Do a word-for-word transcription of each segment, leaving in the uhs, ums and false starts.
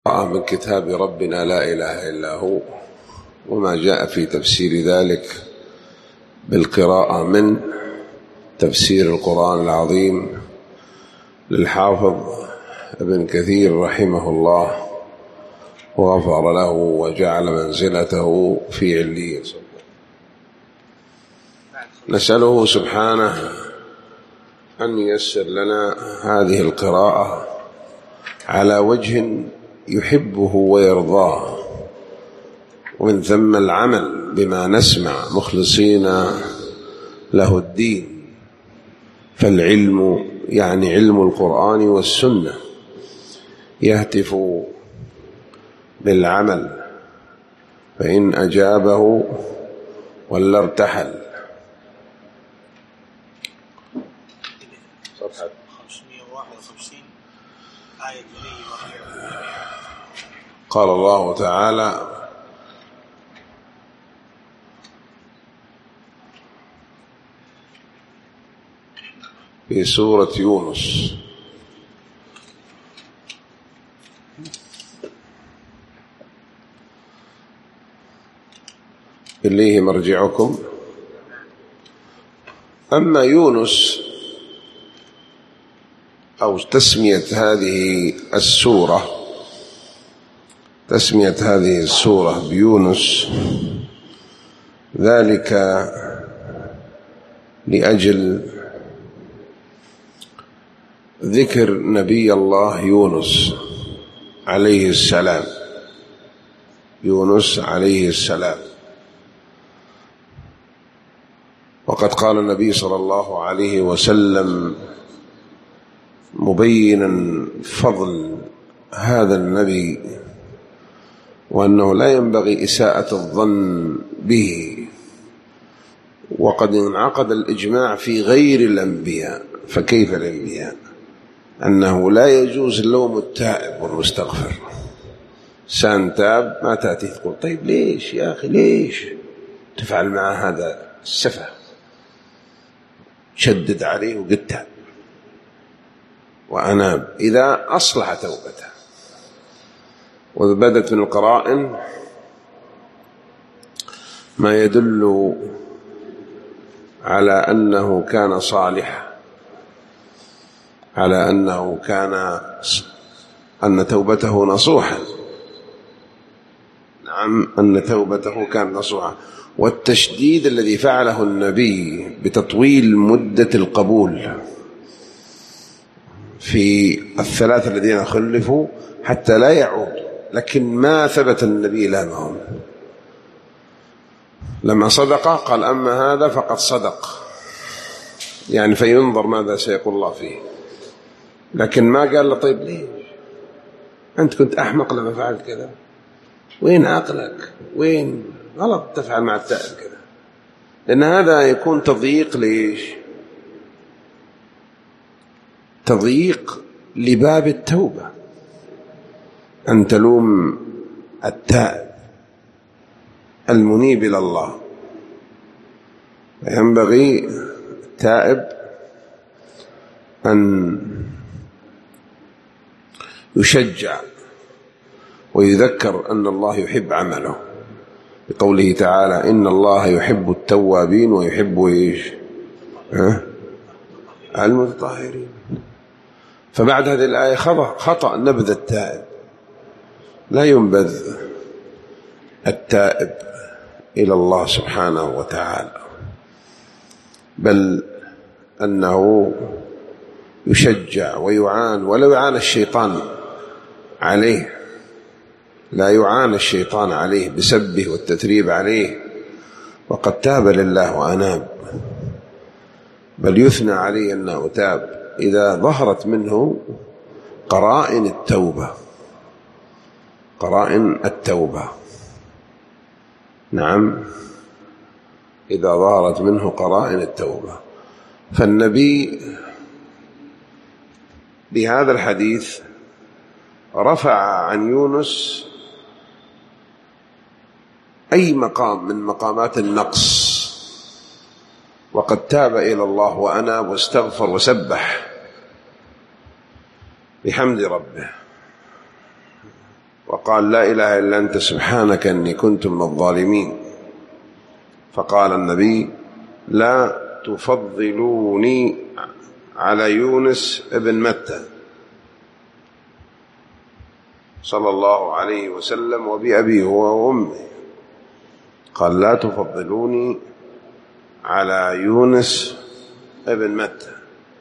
من كتاب ربنا لا إله إلا هو، وما جاء في تفسير ذلك بالقراءة من تفسير القرآن العظيم للحافظ ابن كثير رحمه الله وغفر له وجعل منزلته في عليين. نسأله سبحانه أن ييسر لنا هذه القراءة على وجه يحبه ويرضاه، ومن ثم العمل بما نسمع مخلصين له الدين، فالعلم يعني علم القرآن والسنة يهتف بالعمل، فإن أجابه ولا ارتحل. صفحة خمسمائة وواحد وخمسين آية. قال الله تعالى: في سورة يونس: إليه مرجعكم. أما يونس أو تسمية هذه السورة تسمية هذه السورة بيونس ذلك لأجل ذكر نبي الله يونس عليه السلام يونس عليه السلام وقد قال النبي صلى الله عليه وسلم مبينا فضل هذا النبي، وأنه لا ينبغي إساءة الظن به، وقد انعقد الإجماع في غير الأنبياء فكيف الأنبياء أنه لا يجوز لوم التائب والمستغفر. سان تاب ما تأتي تقول طيب ليش يا أخي ليش تفعل مع هذا السفه، شدد عليه وقد تاب وأناب إذا أصلح توبته. وبدت من القرائن ما يدل على أنه كان صالحا، على أنه كان أن توبته نصوحا. نعم، أن توبته كان نصوحا. والتشديد الذي فعله النبي بتطويل مدة القبول في الثلاثة الذين خلفوا حتى لا يعود، لكن ما ثبت النبي لامهم. لما صدق قال أما هذا فقد صدق، يعني فينظر ماذا سيقول الله فيه، لكن ما قال له طيب ليه أنت كنت أحمق لما فعلت كذا، وين عقلك، وين غلط تفعل مع التائب كذا، لأن هذا يكون تضييق. ليش؟ تضييق لباب التوبة، أن تلوم التائب المنيب إلى الله. ينبغي التائب أن يشجع ويذكر أن الله يحب عمله، بقوله تعالى: إن الله يحب التوابين ويحب إيش؟ ها؟ المتطهرين. فبعد هذه الآية خطأ نبذ التائب، لا ينبذ التائب إلى الله سبحانه وتعالى، بل أنه يشجع ويعان، ولو يعان الشيطان عليه، لا يعان الشيطان عليه بسبه والتتريب عليه وقد تاب لله وأناب، بل يثنى عليه أنه تاب إذا ظهرت منه قرائن التوبة قرائن التوبة نعم، إذا ظهرت منه قرائن التوبة. فالنبي بهذا الحديث رفع عن يونس أي مقام من مقامات النقص، وقد تاب إلى الله وأناب واستغفر وسبح بحمد ربه. وقال لا إله إلا أنت سبحانك إني كنت من الظالمين. فقال النبي لا تفضلوني على يونس ابن متى صلى الله عليه وسلم وبأبيه هو وأمه، قال لا تفضلوني على يونس ابن متى.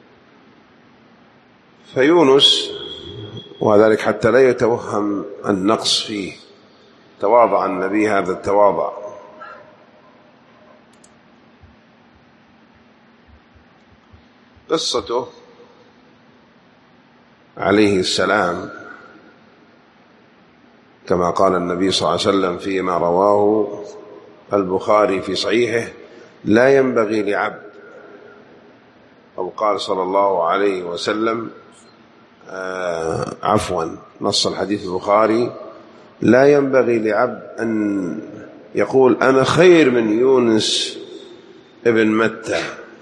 فيونس، وذلك حتى لا يتوهم النقص فيه، تواضع النبي هذا التواضع. قصته عليه السلام كما قال النبي صلى الله عليه وسلم فيما رواه البخاري في صحيحه لا ينبغي لعبد، أو قال صلى الله عليه وسلم آه عفوا نص الحديث البخاري لا ينبغي لعبد أن يقول أنا خير من يونس ابن متى.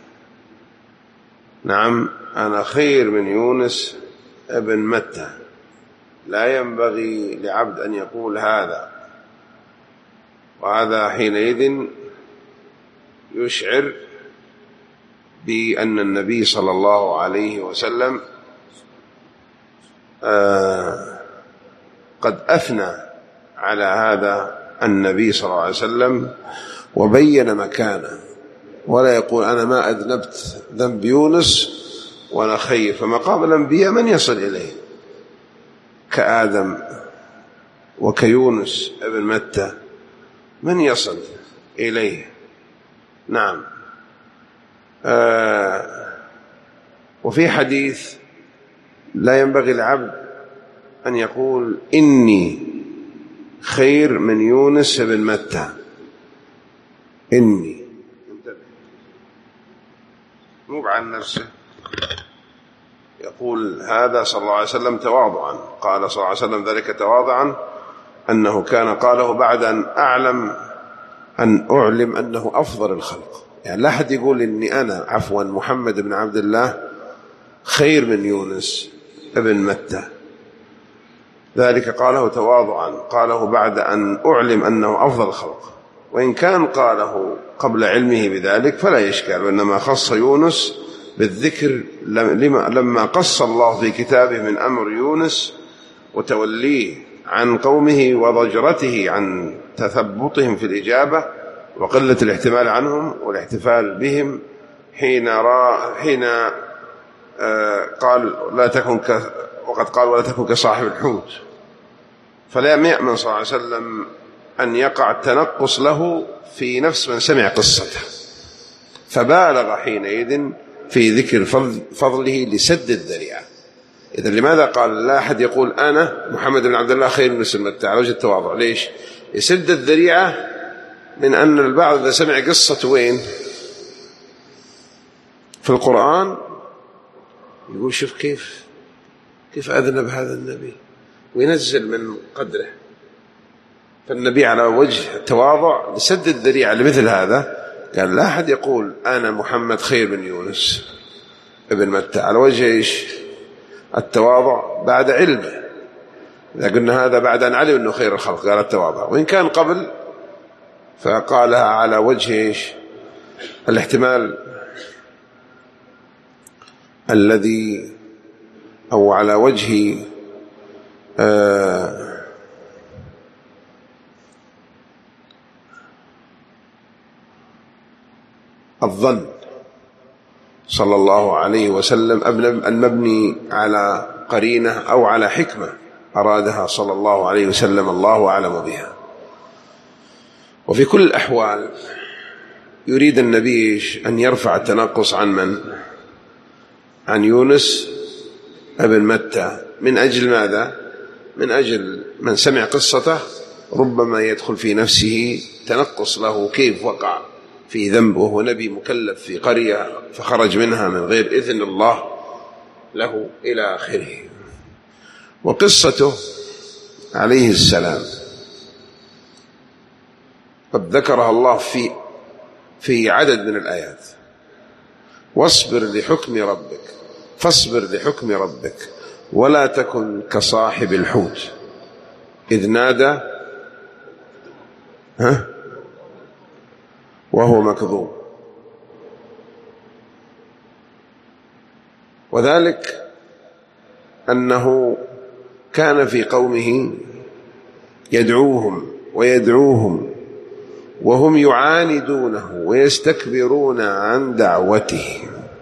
نعم، أنا خير من يونس ابن متى، لا ينبغي لعبد أن يقول هذا. وهذا حينئذ يشعر بأن النبي صلى الله عليه وسلم آه قد أثنى على هذا النبي صلى الله عليه وسلم وبين مكانه، ولا يقول أنا ما أذنبت ذنب يونس وأنا خير. فمقام الأنبياء من يصل إليه كآدم وكيونس ابن متى، من يصل إليه؟ نعم. آه وفي حديث لا ينبغي العبد أن يقول إني خير من يونس ابن متى. إني مو عن نفسه، يقول هذا صلى الله عليه وسلم تواضعا، قال صلى الله عليه وسلم ذلك تواضعا أنه كان قاله بعد أن أعلم أن أعلم أنه أفضل الخلق. يعني لا أحد يقول إني أنا عفوا محمد بن عبد الله خير من يونس ابن متى، ذلك قاله تواضعا، قاله بعد أن أعلم أنه أفضل الخلق. وإن كان قاله قبل علمه بذلك فلا يشكال، وإنما خص يونس بالذكر لما قص الله في كتابه من أمر يونس وتوليه عن قومه وضجرته عن تثبطهم في الإجابة وقلة الاحتمال عنهم والاحتفال بهم حين را حين آه قال لا تكن ك وقد قال ولا تكن كصاحب الحوت. فلا يأمن صلى الله عليه وسلم أن يقع التنقص له في نفس من سمع قصته، فبالغ حينئذ في ذكر فضله لسد الذريعة. إذا لماذا قال لا أحد يقول أنا محمد بن عبد الله خير من متى على وجه التواضع؟ ليش؟ يسد الذريعة من أن البعض إذا سمع قصة وين في القرآن يقول شوف كيف كيف أذنب هذا النبي وينزل من قدره. فالنبي على وجه التواضع لسد الذريعة لمثل هذا قال لا أحد يقول أنا محمد خير من يونس ابن متى على وجه إيش؟ التواضع بعد علمه. إذا قلنا هذا بعد أن علم أنه خير الخلق قال التواضع، وإن كان قبل فقالها على وجه إيش؟ الاحتمال الذي أو على وجه آه الظن صلى الله عليه وسلم المبني على قرينة أو على حكمة أرادها صلى الله عليه وسلم الله أعلم بها. وفي كل الأحوال يريد النبي أن يرفع التنقص عن من؟ عن يونس ابن متى. من أجل ماذا؟ من أجل من سمع قصته ربما يدخل في نفسه تنقص له، كيف وقع في ذنب وهو نبي مكلف في قرية فخرج منها من غير إذن الله له إلى آخره. وقصته عليه السلام قد ذكرها الله في في عدد من الآيات. واصبر لحكم ربك فاصبر لحكم ربك ولا تكن كصاحب الحوت إذ نادى ها وهو مكذوب. وذلك أنه كان في قومه يدعوهم ويدعوهم وهم يعاندونه ويستكبرون عن دعوته.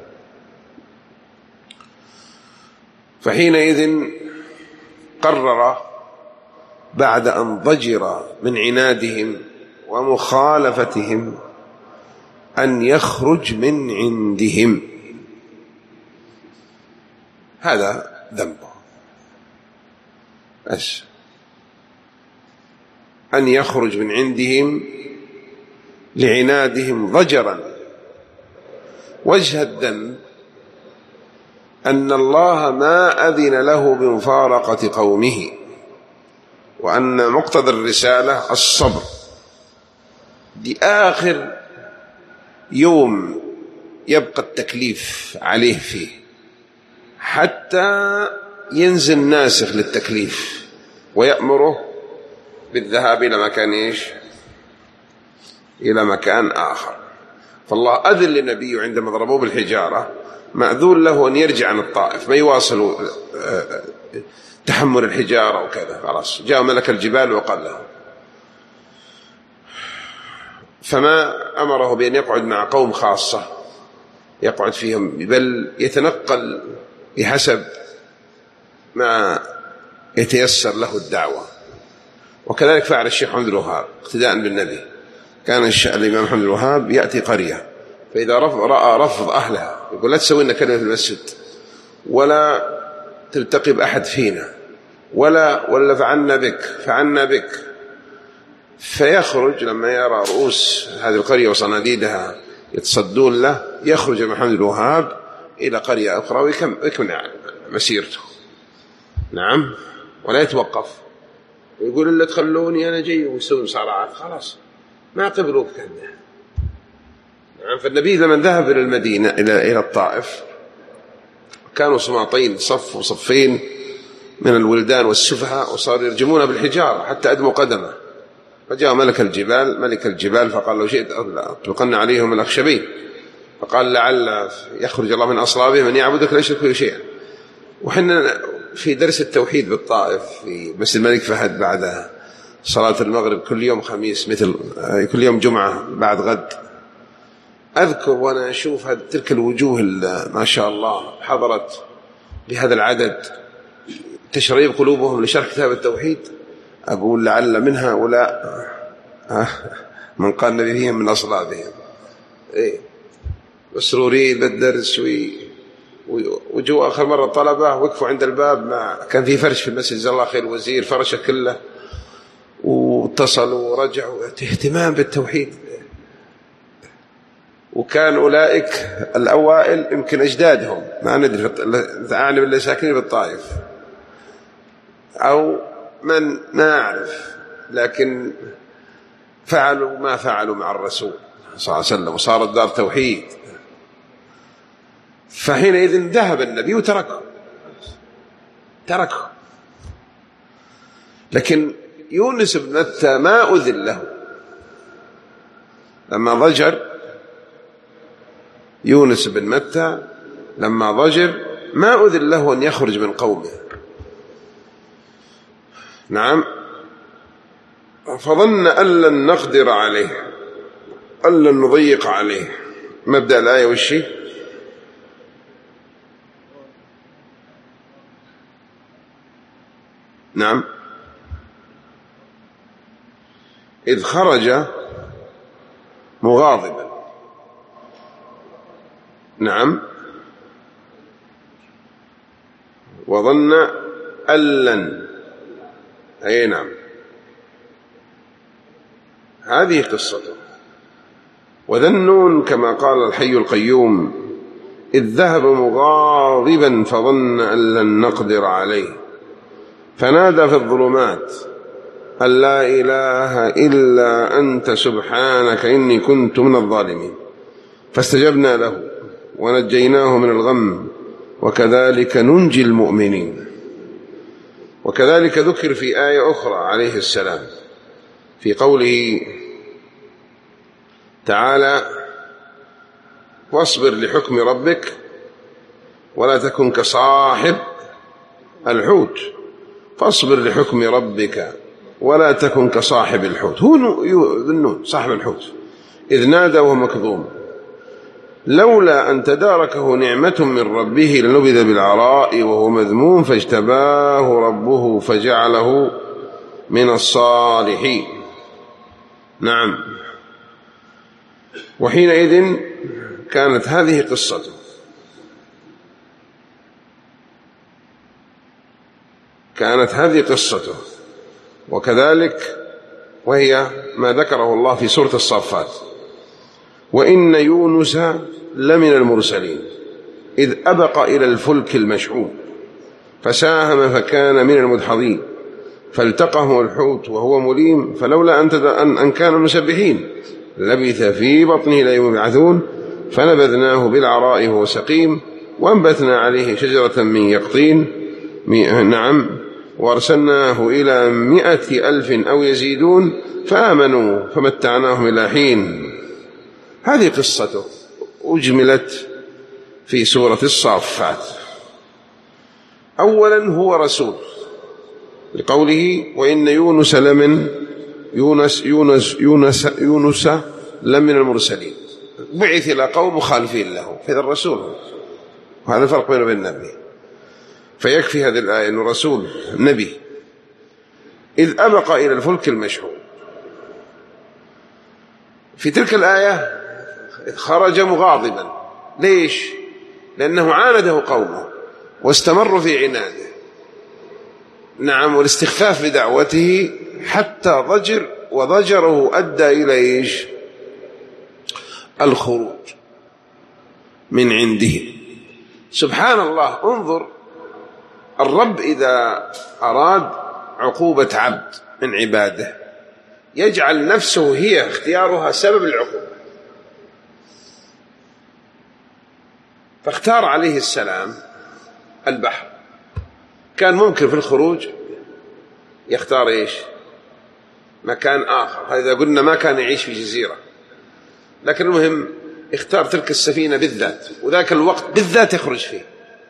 فحينئذ قرر بعد أن ضجر من عنادهم ومخالفتهم أن يخرج من عندهم. هذا ذنبه بس، أن يخرج من عندهم لعنادهم ضجرا. وجه الذنب أن الله ما أذن له بمفارقة قومه، وأن مقتضى الرسالة الصبر. دي آخر يوم يبقى التكليف عليه فيه حتى ينزل ناسخ للتكليف ويأمره بالذهاب إلى مكان إيش؟ إلى مكان آخر. فالله أذن للنبي عندما ضربوه بالحجارة مأذون له أن يرجع عن الطائف، ما يواصل تحمل الحجارة وكذا. خلاص جاء ملك الجبال وقال له، فما أمره بأن يقعد مع قوم خاصة يقعد فيهم، بل يتنقل بحسب ما يتيسر له الدعوة. وكذلك فعل الشيخ محمد الوهاب اقتداء بالنبي. كان الإمام محمد الوهاب يأتي قرية، فإذا رأى رفض أهلها يقول لا تسوي لنا كلمة في المسجد، ولا تلتقي بأحد فينا، ولا ولا فعلنا بك فعلنا بك. فيخرج لما يرى رؤوس هذه القرية وصناديدها يتصدون له، يخرج محمد الوهاب إلى قرية أخرى ويكمل مسيرته. نعم، ولا يتوقف ويقول إلا تخلوني أنا جاي، ويسوي مصارعات. خلاص ما قبلوك كذا. نعم. فالنبي لما ذهب إلى المدينة إلى إلى الطائف كانوا صماطين، صف وصفين من الولدان والسفهاء، وصاروا يرجمون بالحجارة حتى أدموا قدمه. فجاء ملك الجبال ملك الجبال فقال له شئت أطلقن عليهم الأخشبين، فقال لعل يخرج الله من أصلابهم من يعبدك لا يشرك به شيئا. وحنا في درس التوحيد بالطائف في مسجد الملك فهد بعد صلاة المغرب كل يوم خميس، مثل كل يوم جمعة بعد غد، أذكر وأنا أشوف تلك الوجوه ما شاء الله حضرت بهذا العدد تشريب قلوبهم لشرح كتاب التوحيد، أقول لعل من هؤلاء من قال نبيهم من أصلابهم. إيه مسرورين بالدرس، وجوا آخر مرة طلبة وقفوا عند الباب، ما كان في فرش في المسجد جزاه الله خير الوزير فرشه كله، واتصلوا ورجعوا اهتمام بالتوحيد. وكان أولئك الأوائل يمكن أجدادهم، ما ندري أعني بالله ساكنين بالطائف أو من ما أعرف، لكن فعلوا ما فعلوا مع الرسول صلى الله عليه وسلم، وصارت دار توحيد. فحينئذ ذهب النبي وتركه تركه لكن يونس بن متى ما أذن له لما ضجر. يونس بن متى لما ضجر ما أذن له أن يخرج من قومه. نعم. فظن أن لن نقدر عليه، أن لن نضيق عليه. مبدأ الآية والشيء نعم. إذ خرج مغاضبا. نعم. وظن أن لن، أي نعم، هذه قصته. وذا النون كما قال الحي القيوم إذ ذهب مغاضبا فظن أن لن نقدر عليه فنادى في الظلمات أن لا إله إلا أنت سبحانك إني كنت من الظالمين فاستجبنا له ونجيناه من الغم وكذلك ننجي المؤمنين. وكذلك ذكر في آية أخرى عليه السلام في قوله تعالى: واصبر لحكم ربك ولا تكن كصاحب الحوت. فاصبر لحكم ربك ولا تكن كصاحب الحوت، هو ذو صاحب الحوت، إذ نادى وهو مكظوم لولا أن تداركه نعمة من ربه لنبذ بالعراء وهو مذموم فاجتباه ربه فجعله من الصالحين. نعم. وحينئذ كانت هذه قصته. كانت هذه قصته وكذلك وهي ما ذكره الله في سورة الصافات: وإن يونس لمن المرسلين إذ أبق إلى الفلك المشحون فساهم فكان من المدحضين فالتقمه الحوت وهو مليم فلولا أن, أن كان مسبحين لبث في بطنه إلى يوم يبعثون فنبذناه بالعراء وهو سقيم وأنبتنا عليه شجرة من يقطين. نعم. وأرسلناه إلى مئة ألف أو يزيدون فآمنوا فمتعناهم إلى حين. هذه قصته أجملت في سورة الصافات. أولا هو رسول لقوله: وإن يونس لمن يونس يونس يونس يونس لمن المرسلين، بعث إلى قوم مخالفين له، فإذا الرسول. وهذا الفرق بينه وبين النبي. فيكفي هذه الآية أنه رسول نبي. إذ أبق إلى الفلك المشحون، في تلك الآية خرج مغاضبا. ليش؟ لأنه عانده قومه واستمروا في عناده. نعم. والاستخفاف بدعوته حتى ضجر، وضجره أدى إلى إيش؟ الخروج من عنده. سبحان الله. انظر، الرب إذا أراد عقوبة عبد من عباده يجعل نفسه هي اختيارها سبب العقوبة. فاختار عليه السلام البحر. كان ممكن في الخروج يختار إيش؟ مكان آخر. هذا قلنا ما كان يعيش في جزيرة، لكن المهم اختار تلك السفينة بالذات، وذاك الوقت بالذات يخرج فيه.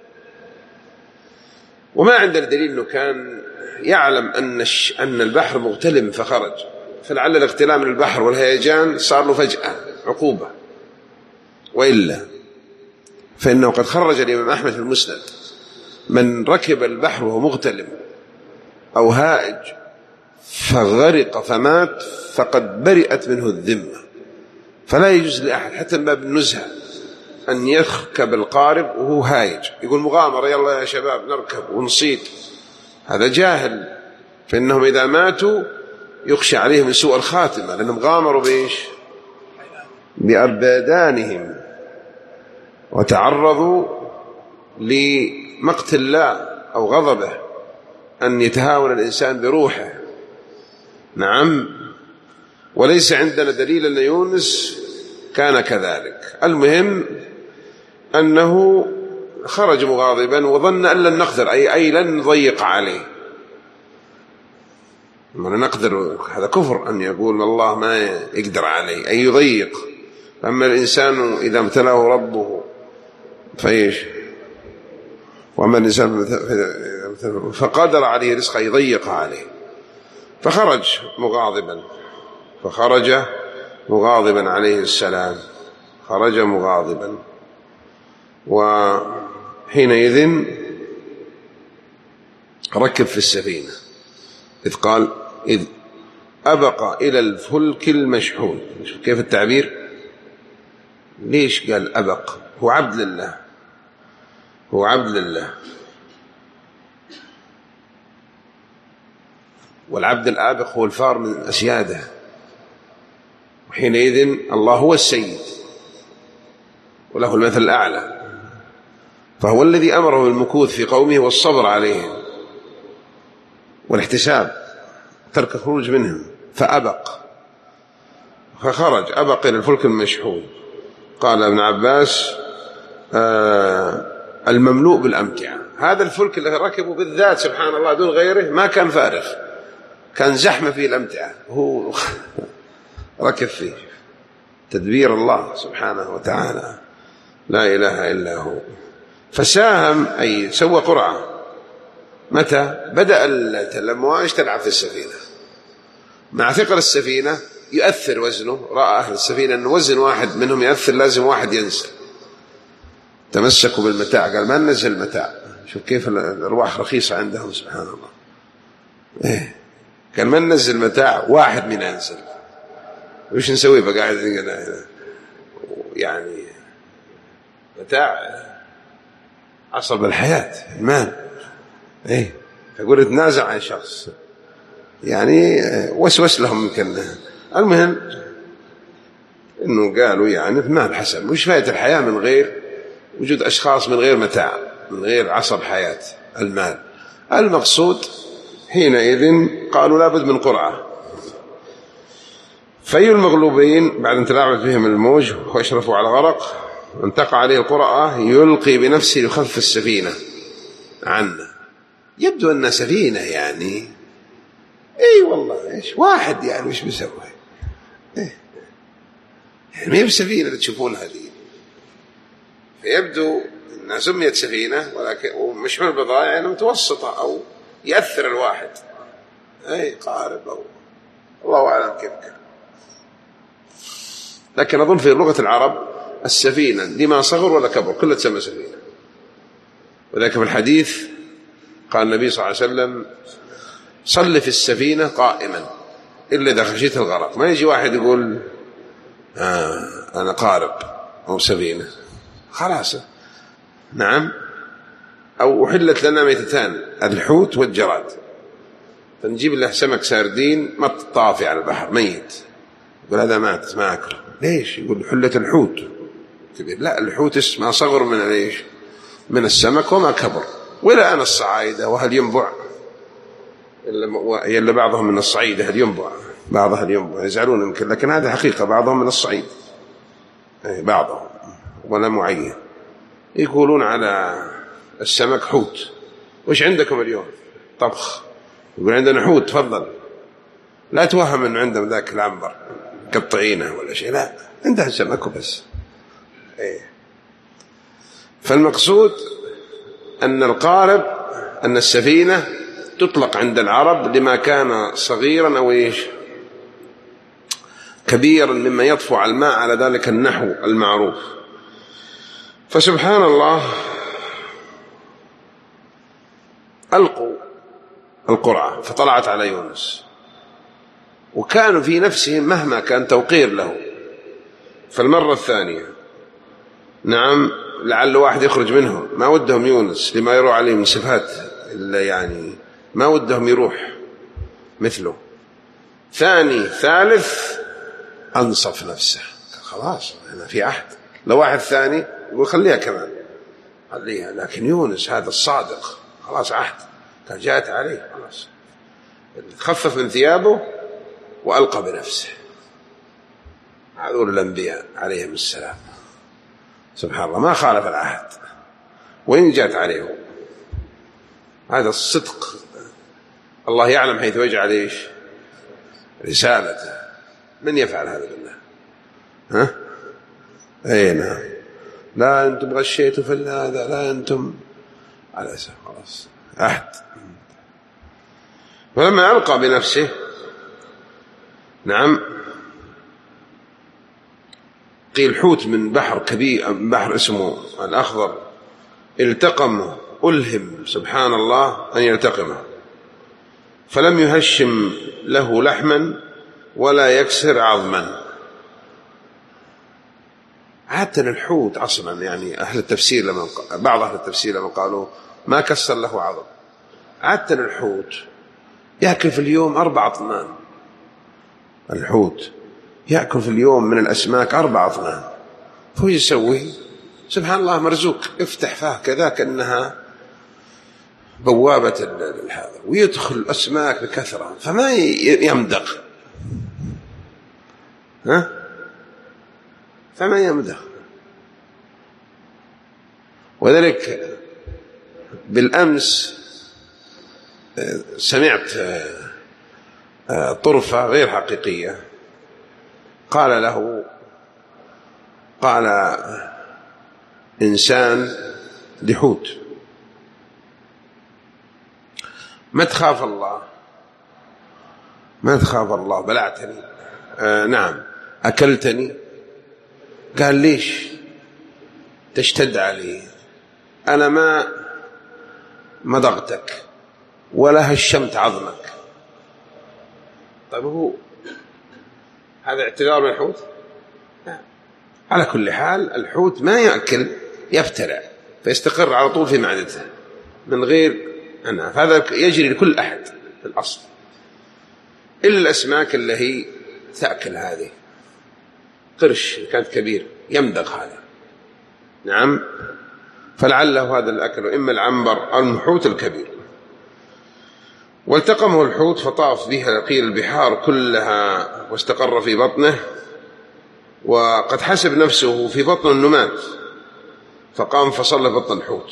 وما عندنا دليل أنه كان يعلم أن أن البحر مغتلم فخرج، فلعل الاغتلام من البحر والهيجان صار له فجأة عقوبة، وإلا فإنه قد خرج الإمام أحمد في المسند: من ركب البحر وهو مغتلم أو هائج فغرق فمات فقد برئت منه الذمة. فلا يجوز لأحد حتى من باب النزهة أن يركب القارب وهو هايج، يقول مغامرة يلا يا شباب نركب ونصيد. هذا جاهل، فإنهم إذا ماتوا يخشى عليهم من سوء الخاتمة، لأنهم غامروا بإيش؟ بأربادانهم وتعرضوا لمقت الله أو غضبه، أن يتهاون الإنسان بروحه. نعم. وليس عندنا دليل أن يونس كان كذلك. المهم أنه خرج مغاضبا وظن أن لن نقدر، أي, أي لن نضيق عليه. ما نقدر، هذا كفر أن يقول الله ما يقدر عليه، أي يضيق. فأما الإنسان إذا ابتلاه ربه فإيش؟ وأما الإنسان فقدر عليه رزقه يضيق عليه. فخرج مغاضبا فخرج مغاضبا عليه السلام، خرج مغاضبا. وحينئذ ركب في السفينة، إذ قال إذ أبق إلى الفلك المشحون. كيف التعبير؟ ليش قال أبق؟ هو عبد لله، هو عبد لله، والعبد الآبق هو الفار من أسياده. وحينئذ الله هو السيد وله المثل الأعلى، فهو الذي أمره بالمكوث في قومه والصبر عليهم والاحتساب، ترك الخروج منهم. فأبق، فخرج أبق إلى الفلك المشحون. قال ابن عباس: آه المملوء بالأمتعة. هذا الفلك اللي ركبه بالذات سبحان الله دون غيره ما كان فارغ، كان زحمة فيه الأمتعة وهو ركب فيه. تدبير الله سبحانه وتعالى لا إله إلا هو. فساهم أي سوى قرعة. متى بدأ الأمواج تلعب في السفينة، مع ثقل السفينة يؤثر وزنه، رأى أهل السفينة أن وزن واحد منهم يؤثر، لازم واحد ينزل. تمسكوا بالمتاع، قال ما ننزل المتاع. شوف كيف الأرواح رخيصة عندهم سبحان الله. إيه قال ما ننزل المتاع، واحد منا ينزل. وش نسوي بقى؟ قاعد يعني متاع عصب الحياة المال. إيه فقول اتنازع عن شخص يعني وسوس لهم يمكن. المهم إنه قالوا يعني ما الحسن وش فائدة الحياة من غير وجود أشخاص، من غير متاع، من غير عصب حياة المال. المقصود حينئذ قالوا لابد من قرعة. في المغلوبين بعد ان تلاعبت بهم الموج واشرفوا على غرق، من تقع عليه القرعة يلقي بنفسه لخلف السفينة عنا. يبدو أن سفينة يعني اي والله ايش واحد يعني وش بيسوي؟ إيه؟ يعني ما هي بسفينة اللي تشوفونها دي. فيبدو أنها سميت سفينة ولكن ومش من البضائع يعني متوسطة أو يأثر الواحد أي قارب أو الله أعلم كيف كان. لكن أظن في لغة العرب السفينة لما صغر ولا كبر كلها تسمى سفينة. وذلك في الحديث قال النبي صلى الله عليه وسلم صل في السفينة قائما إلا إذا خشيت الغرق. ما يجي واحد يقول آه أنا قارب أو سفينة خلاص. نعم. أو أحلت لنا ميتتان الحوت والجراد، فنجيب له سمك ساردين مط طافي على البحر ميت، يقول هذا مات ما أكل. ليش؟ يقول حلت الحوت كبير. لا الحوت اسمه صغر من ليش من السمك وما كبر. ولا أنا الصعايدة وهل ينبع إلا بعضهم من الصعيدة هل ينبع، بعضها ينبع يزعلون يمكن، لكن هذا حقيقة بعضهم من الصعيد بعضهم ولا معين. يقولون على السمك حوت. وش عندكم اليوم؟ طبخ. يقول عندنا حوت تفضل. لا توهم أنه عندهم ذاك العنبر قطعينه ولا شيء، لا عندها سمك وبس. إيه. فالمقصود أن القارب أن السفينة تطلق عند العرب لما كان صغيرا أو إيش كبيرا مما يطفو على الماء على ذلك النحو المعروف. فسبحان الله ألقوا القرعة فطلعت على يونس، وكانوا في نفسهم مهما كان توقير له. فالمرة الثانية نعم لعل واحد يخرج منهم ما ودهم يونس لما يروح عليه من صفات إلا يعني ما ودهم يروح مثله. ثاني ثالث أنصف نفسه خلاص أنا في عهد. لو واحد ثاني يقول خليها كمان خليها، لكن يونس هذا الصادق خلاص عهد كان جاءت عليه خلاص. خفف من ثيابه وألقى بنفسه. هذول الأنبياء عليهم السلام سبحان الله ما خالف العهد وإن جاءت عليهم. هذا الصدق الله يعلم حيث يجعل إيش رسالته. من يفعل هذا بالله؟ ها أي نعم. لا أنتم غشيتوا في هذا، لا أنتم على سبيل خلاص عهد. فلما ألقى بنفسه نعم قيل حوت من بحر كبير، بحر اسمه الأخضر، التقمه ألهم سبحان الله أن يلتقمه فلم يهشم له لحما ولا يكسر عظما. حتى الحوت أصلا يعني أهل التفسير لما بعض أهل التفسير لما قالوا ما كسر له عظم. حتى الحوت يأكل في اليوم أربع أطنان. الحوت يأكل في اليوم من الأسماك أربع أطنان. فهو يسوي سبحان الله مرزوق يفتح فاه كذا كأنها بوابة هذا ويدخل الأسماك بكثرة فما يمدق. ها فما يمدق. وذلك بالأمس سمعت طرفة غير حقيقية، قال له قال إنسان لحوت: ما تخاف الله، ما تخاف الله، بلعتني، آه نعم أكلتني. قال: ليش تشتد علي؟ أنا ما مضغتك ولا هشمت عظمك. طيب هو هذا اعتذار من الحوت؟ لا. على كل حال الحوت ما يأكل، يفترع فيستقر على طول في معدته من غير أنا. هذا يجري لكل أحد في الأصل، إلا الأسماك اللي هي تأكل. هذه قرش كانت كبير يمدغ هذا، نعم، فلعله هذا الأكل، إما العنبر أو الحوت الكبير. والتقمه الحوت فطاف بها قيل البحار كلها واستقر في بطنه، وقد حسب نفسه في بطن النمات، فقام فصلى بطن الحوت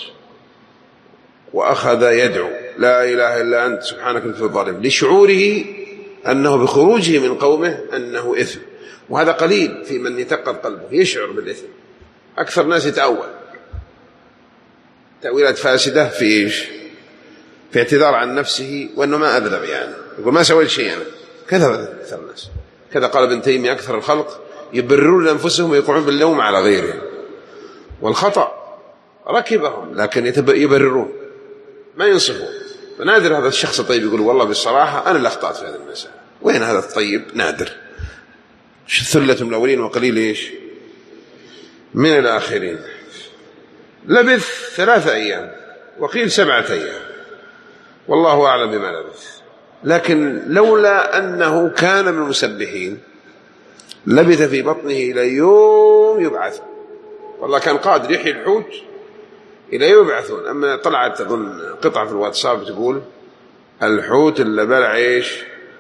وأخذ يدعو: لا إله إلا أنت سبحانك كنت من الظالمين، لشعوره أنه بخروجه من قومه أنه إثم. وهذا قليل في من يتقض قلبه يشعر بالإثم. أكثر ناس يتأول تأويلات فاسدة في إيش؟ في اعتذار عن نفسه وأنه ما أذنب، يعني يقول ما سويت شيء أنا. كذا أكثر الناس، كذا قال ابن تيمية: أكثر الخلق يبررون أنفسهم ويقعون باللوم على غيرهم، والخطأ ركبهم لكن يبررون ما ينصفون. فنادر هذا الشخص الطيب يقول: والله بالصراحة أنا اللي أخطأت في هذا المسألة. وين هذا الطيب؟ نادر، ثلة من الأولين وقليل إيش من الآخرين. لبث ثلاثة أيام وقيل سبعة أيام، والله أعلم بما لبث، لكن لولا أنه كان من المسبحين لبث في بطنه إلى يوم يبعث. والله كان قادر يحيي الحوت إلى يوم يبعثون. أما طلعت أظن قطعة في الواتساب تقول: الحوت اللي بلع إيش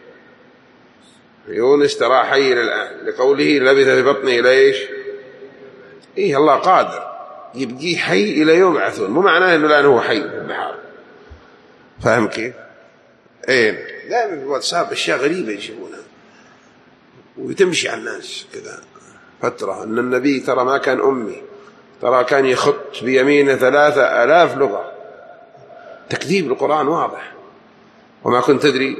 يونس ترى حي الآن، لقوله لبث في بطنه إلى إيش. إيه الله قادر يبقيه حي إلى يوم يبعثون، مو معناه إنه الآن هو حي في البحار. فاهم كيف؟ إيه دائما في الواتساب أشياء غريبة يجيبونها وتمشي على الناس كذا فترة. أن النبي ترى ما كان أمي، ترى كان يخط بيمينه ثلاثة آلاف لغة. تكذيب القرآن واضح. وما كنت تدري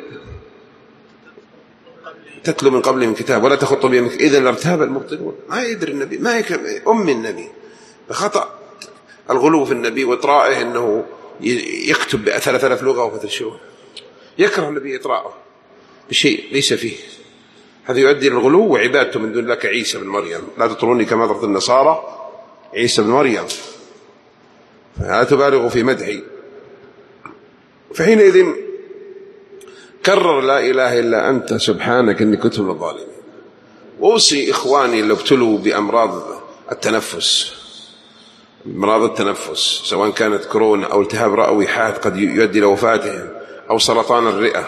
تتلو من قبل من كتاب ولا تخط بيمينك إذا لارتاب المبطلون. ما يدري النبي، ما يكرم أم النبي بخطأ. الغلو في النبي وإطرائه أنه يكتب بثلاث آلاف لغة وفتشوه. يكره النبي إطراءه بشيء ليس فيه، هذا يؤدي للغلو وعبادته من دون الله كعيسى بن مريم: لا تطروني كما طرت النصارى عيسى بن مريم، فلا تبالغوا في مدحي. فحينئذ كرر: لا إله إلا أنت سبحانك إني كنت من الظالمين. وأوصي إخواني اللي ابتلوا بأمراض التنفس، أمراض التنفس سواء كانت كورونا أو التهاب رئوي حاد قد يؤدي لوفاتهم أو سرطان الرئة،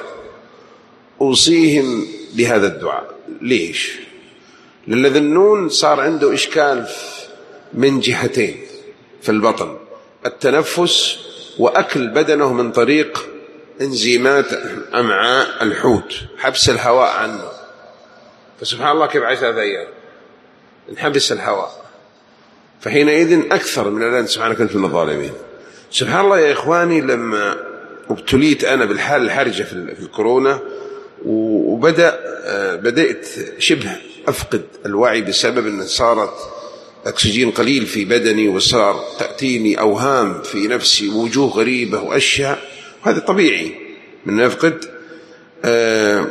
أوصيهم بهذا الدعاء. ليش؟ لأن ذنون صار عنده إشكال من جهتين في البطن: التنفس وأكل بدنه من طريق انزيمات أمعاء الحوت، حبس الهواء عنه. فسبحان الله كيف عيش هذا أيام انحبس الهواء، فحينئذ أكثر من الآن سبحانك كنت من الظالمين. سبحان الله يا إخواني، لما ابتليت أنا بالحالة الحرجة في الكورونا وبدأ بدأت شبه أفقد الوعي بسبب أن صارت أكسجين قليل في بدني، وصار تأتيني أوهام في نفسي ووجوه غريبة وأشياء. هذا طبيعي من نفقد. آآ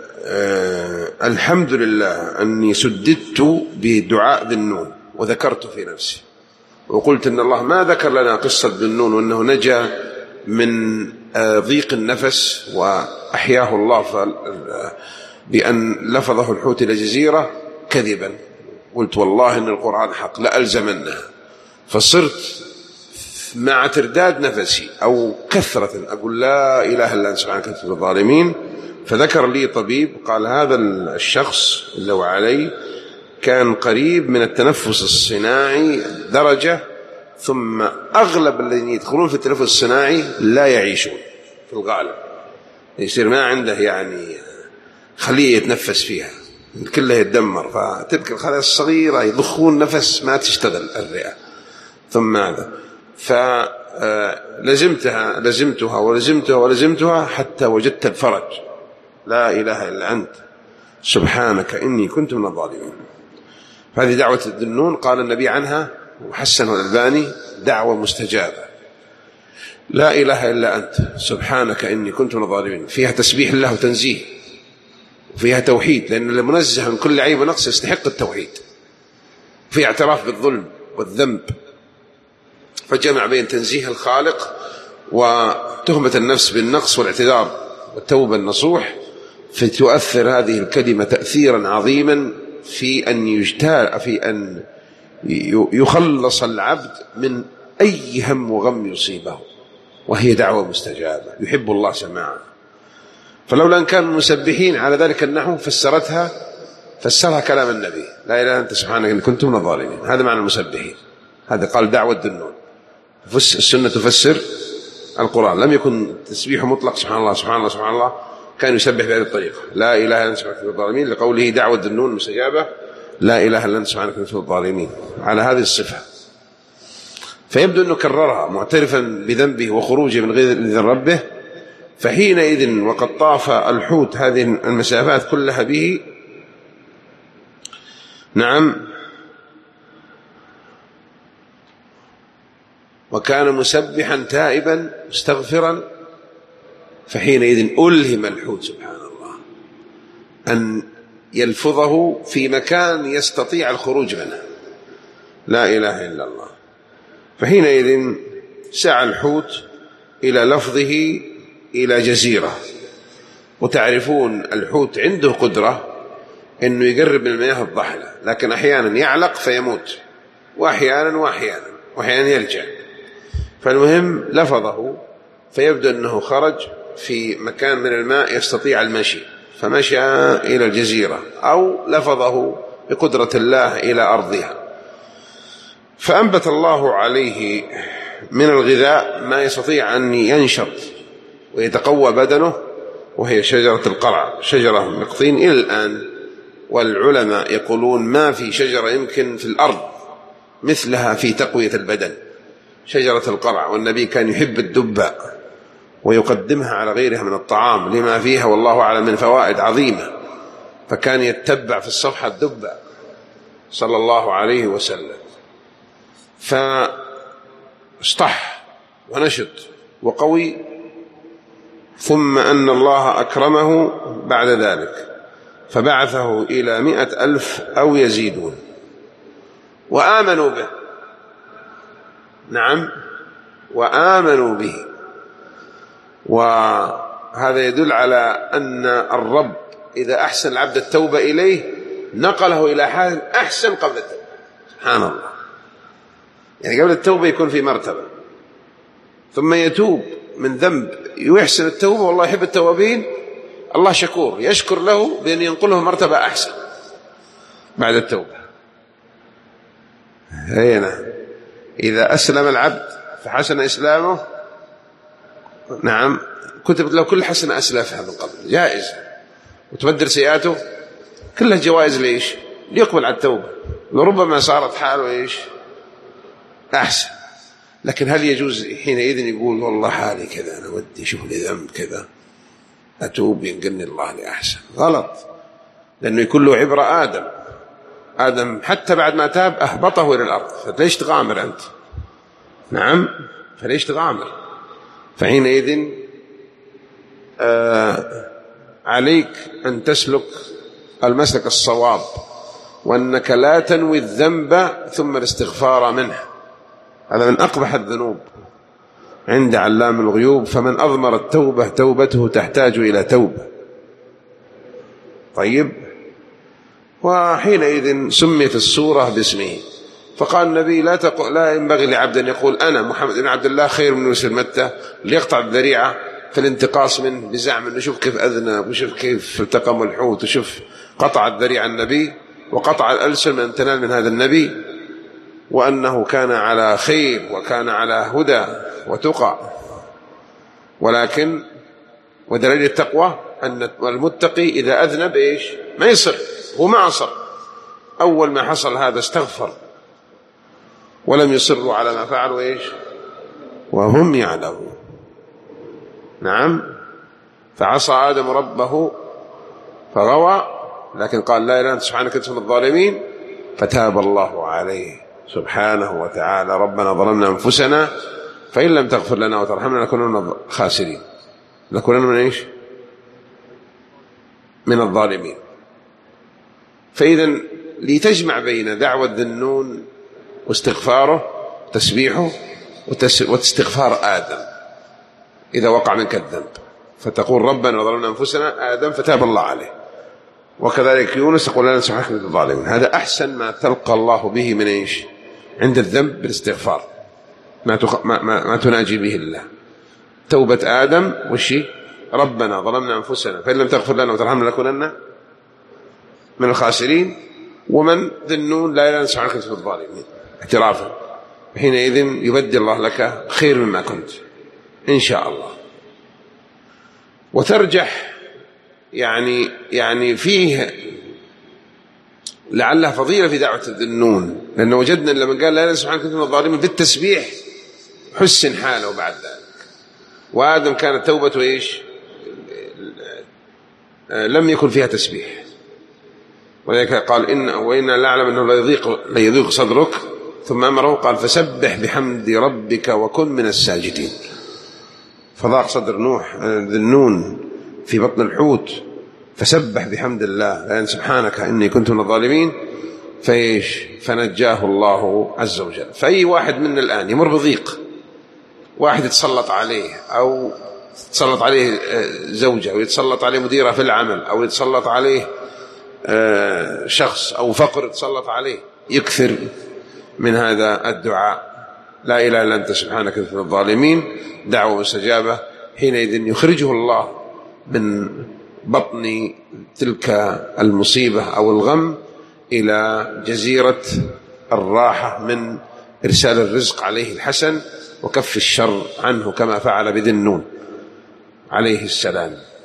آآ الحمد لله أني سددت بدعاء ذنون وذكرت في نفسي وقلت أن الله ما ذكر لنا قصة ذنون وأنه نجا من ضيق النفس وأحياه الله بأن لفظه الحوت إلى جزيرة كذبا. قلت والله إن القرآن حق لألزمنها. فصرت مع ترداد نفسي أو كثرة أقول لا إله إلا أنت سبحانك كنت من الظالمين. فذكر لي طبيب قال هذا الشخص اللي هو علي كان قريب من التنفس الصناعي درجة ثم أغلب الذين يدخلون في التنفس الصناعي لا يعيشون في الغالب، يصير ما عنده يعني خلية يتنفس فيها، كلها يتدمر، فتلك الخلايا الصغيرة يضخون نفس ما تشتغل الرئة. ثم هذا فلزمتها لزمتها ولزمتها ولزمتها حتى وجدت الفرج. لا إله إلا أنت سبحانك إني كنت من الظالمين. هذه دعوة الذنون قال النبي عنها وحسنه الألباني دعوة مستجابة. لا إله إلا أنت سبحانك إني كنت من الظالمين، فيها تسبيح الله وتنزيه، وفيها توحيد، لأن المنزه من كل عيب ونقص يستحق التوحيد، فيها اعتراف بالظلم والذنب، فجمع بين تنزيه الخالق وتهمة النفس بالنقص والاعتذار والتوبة النصوح، فتؤثر هذه الكلمة تأثيرا عظيما في أن يجتال في أن يخلص العبد من أي هم وغم يصيبه، وهي دعوة مستجابة يحب الله سماعها. فلولا أن كانوا مسبحين على ذلك النحو فسرتها فسرها كلام النبي لا إله إلا أنت سبحانك إن كنت من الظالمين. هذا معنى المسبحين، هذا قال دعوة الذنون. السنة تفسر القرآن، لم يكن تسبيح مطلق سبحان الله سبحان الله سبحان الله، كان يسبح بهذه الطريقة لا إله إلا أنت سبحانك إني كنت من الظالمين، لقوله دعوة الذنون مستجابة لا إله إلا أنت سبحانك إني كنت من الظالمين، على هذه الصفة. فيبدو أنه كررها معترفا بذنبه وخروجه من غير إذن ربه، فحينئذ وقد طاف الحوت هذه المسافات كلها به، نعم، وكان مسبحا تائبا مستغفرا، فحينئذ ألهم الحوت سبحان الله أن يلفظه في مكان يستطيع الخروج منه، لا إله إلا الله. فحينئذ سعى الحوت إلى لفظه إلى جزيرة. وتعرفون الحوت عنده قدرة أنه يقرب من المياه الضحلة، لكن أحيانا يعلق فيموت، وأحيانا وأحيانا وأحيانا يرجع. فالمهم لفظه، فيبدو أنه خرج في مكان من الماء يستطيع المشي، فمشى إلى الجزيرة، أو لفظه بقدرة الله إلى أرضها، فأنبت الله عليه من الغذاء ما يستطيع أن ينشط ويتقوى بدنه، وهي شجرة القرع، شجرة مقطين إلى الآن. والعلماء يقولون ما في شجرة يمكن في الأرض مثلها في تقوية البدن، شجرة القرع. والنبي كان يحب الدباء ويقدمها على غيرها من الطعام لما فيها والله أعلم من فوائد عظيمة، فكان يتبع في الصفحة الدباء صلى الله عليه وسلم، فاصطح ونشط وقوي. ثم أن الله أكرمه بعد ذلك فبعثه إلى مئة ألف أو يزيدون وآمنوا به، نعم، وآمنوا به. وهذا يدل على أن الرب إذا أحسن العبد التوبة إليه نقله إلى حال أحسن قبل التوبة، سبحان الله. يعني قبل التوبة يكون في مرتبة، ثم يتوب من ذنب ويحسن التوبة، والله يحب التوابين، الله شكور يشكر له بأن ينقله مرتبة أحسن بعد التوبة. هنا إذا أسلم العبد فحسن إسلامه، نعم، كتبت له كل حسنة أسلافها من قبل جائز، وتبدل سيئاته كلها جوائز. ليش؟ ليقبل على التوبة، وربما صارت حاله إيش أحسن. لكن هل يجوز حينئذ يقول والله حالي كذا، أنا ودي شوف لي ذنب كذا أتوب ينقلني الله لأحسن؟ غلط، لأنه يكون له عبرة. آدم آدم حتى بعد ما تاب أهبطه إلى الأرض، فليش تغامر أنت؟ نعم، فليش تغامر؟ فحينئذ آه عليك أن تسلك المسلك الصواب، وأنك لا تنوي الذنب ثم الاستغفار منه. هذا من أقبح الذنوب عند علام الغيوب، فمن أضمر التوبة توبته تحتاج إلى توبة. طيب، وحينئذ سميت السورة باسمه. فقال النبي لا, تقل لا ينبغي لعبد أن يقول أنا محمد بن عبد الله خير من يوسف متى ليقطع الذريعة في الانتقاص منه بزعم أنه شوف كيف أذنب وشوف كيف التقم الحوت وشوف قطع الذريعة النبي وقطع الألسن من تنال من هذا النبي. وأنه كان على خير وكان على هدى وتقى، ولكن ودليل التقوى أن المتقي إذا أذنب إيش ما يصر، هو ما عصر، أول ما حصل هذا استغفر ولم يصروا على ما فعلوا إيش وهم يعلمون. نعم، فعصى آدم ربه فغوى، لكن قال لا إله إلا أنت سبحانك كنت من الظالمين، فتاب الله عليه سبحانه وتعالى. ربنا ظلمنا أنفسنا فإن لم تغفر لنا وترحمنا لنكونن من الخاسرين، لنكونن من إيش من الظالمين. فإذا لتجمع بين دعوة ذي النون واستغفاره تسبيحه واستغفار آدم إذا وقع منك الذنب، فتقول ربنا ظلمنا أنفسنا آدم فتاب الله عليه، وكذلك يونس يقول لنا سبحانك من الظالمين. هذا أحسن ما تلقى الله به من إيش عند الذنب بالاستغفار، ما, تخ... ما... ما... ما تناجي به الله. توبة آدم وشي ربنا ظلمنا أنفسنا فإن لم تغفر لنا وترحمنا لنكونن من الخاسرين، ومن ذي النون لا إله إلا أنت سبحانك كنت من الظالمين، اعترافا، حينئذ يبدل الله لك خير مما كنت إن شاء الله. وترجح يعني يعني فيه لعلها فضيلة في دعوة ذي النون، لأن وجدنا لما قال لا إله إلا أنت سبحانك كنت من الظالمين بالتسبيح حسن حاله بعد ذلك. وآدم كانت توبته إيش لم يكن فيها تسبيح، ولذلك قال إن وإنا نعلم أنه لا يضيق لا يضيق صدرك، ثم أمره قال فسبح بحمد ربك وكن من الساجدين. فضاق صدر نوح ذي النون في بطن الحوت، فسبح بحمد الله لأن سبحانك إني كنت من الظالمين، فإيش فنجاه الله عز وجل. فأي واحد منا الآن يمر بضيق، واحد يتسلط عليه أو يتسلط عليه زوجة أو يتسلط عليه مديرة في العمل أو يتسلط عليه شخص أو فقر يتسلط عليه، يكثر من هذا الدعاء لا إله إلا أنت سبحانك كنت من الظالمين، دعوة مستجابة. حينئذ يخرجه الله من بطن تلك المصيبة أو الغم إلى جزيرة الراحة من إرسال الرزق عليه الحسن وكف الشر عنه، كما فعل بذي النون عليه السلام.